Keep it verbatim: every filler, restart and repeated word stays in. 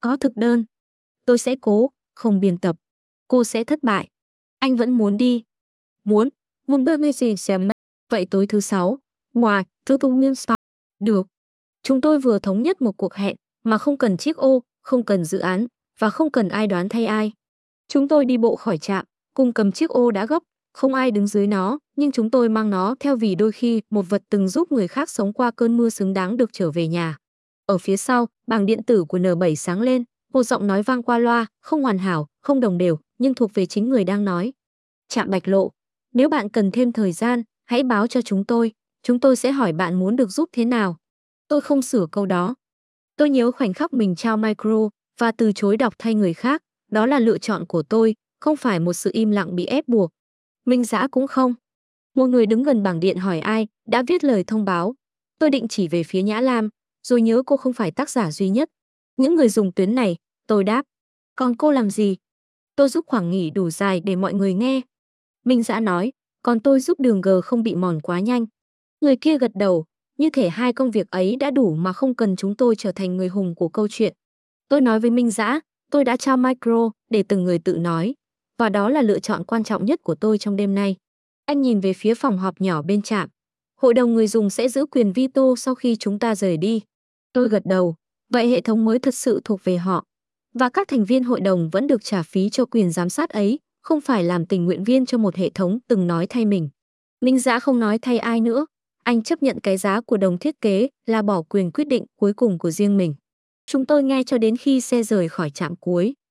Có thực đơn. Tôi sẽ cố, không biên tập. Cô sẽ thất bại. Anh vẫn muốn đi. Muốn. Muốn bơ gì xem. Vậy tối thứ sáu. Ngoài, thứ tung nguyên spa. Được. Chúng tôi vừa thống nhất một cuộc hẹn, mà không cần chiếc ô, không cần dự án, và không cần ai đoán thay ai. Chúng tôi đi bộ khỏi trạm, cùng cầm chiếc ô đã gấp, không ai đứng dưới nó, nhưng chúng tôi mang nó theo vì đôi khi một vật từng giúp người khác sống qua cơn mưa xứng đáng được trở về nhà. Ở phía sau, bảng điện tử của N bảy sáng lên, một giọng nói vang qua loa, không hoàn hảo, không đồng đều, nhưng thuộc về chính người đang nói. Trạm Bạch Lộ, nếu bạn cần thêm thời gian, hãy báo cho chúng tôi, chúng tôi sẽ hỏi bạn muốn được giúp thế nào. Tôi không sửa câu đó. Tôi nhớ khoảnh khắc mình trao micro và từ chối đọc thay người khác, đó là lựa chọn của tôi, không phải một sự im lặng bị ép buộc. Minh Dã cũng không. Một người đứng gần bảng điện hỏi ai đã viết lời thông báo. Tôi định chỉ về phía Nhã Lam, rồi nhớ cô không phải tác giả duy nhất. Những người dùng tuyến này, tôi đáp. Còn cô làm gì? Tôi giúp khoảng nghỉ đủ dài để mọi người nghe. Minh Dã nói, còn tôi giúp đường G không bị mòn quá nhanh. Người kia gật đầu, như thể hai công việc ấy đã đủ mà không cần chúng tôi trở thành người hùng của câu chuyện. Tôi nói với Minh Dã, tôi đã trao micro để từng người tự nói, và đó là lựa chọn quan trọng nhất của tôi trong đêm nay. Anh nhìn về phía phòng họp nhỏ bên trạm. Hội đồng người dùng sẽ giữ quyền veto sau khi chúng ta rời đi. Tôi gật đầu, vậy hệ thống mới thật sự thuộc về họ. Và các thành viên hội đồng vẫn được trả phí cho quyền giám sát ấy, không phải làm tình nguyện viên cho một hệ thống từng nói thay mình. Minh Dã không nói thay ai nữa. Anh chấp nhận cái giá của đồng thiết kế là bỏ quyền quyết định cuối cùng của riêng mình. Chúng tôi nghe cho đến khi xe rời khỏi trạm cuối.